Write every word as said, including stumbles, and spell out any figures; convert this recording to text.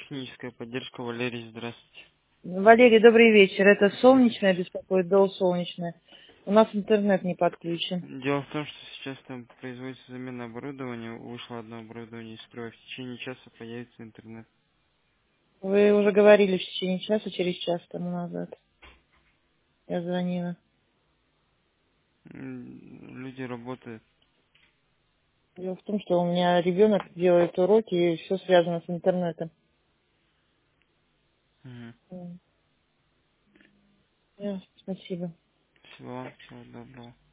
техническая поддержка. Валерий, здравствуйте. Валерий, добрый вечер. Это Здравствуйте. солнечное беспокоит, дол солнечное. У нас интернет не подключен. Дело в том, что сейчас там производится замена оборудования, вышло одно оборудование из строя. В течение часа появится интернет. Вы уже говорили в течение часа, через час тому назад. Я звонила. М, Люди работают. Дело в том, что у меня ребенок делает уроки, и все связано с интернетом. Мгм. М. Ясно, спасибо. Всего вам всего доброго.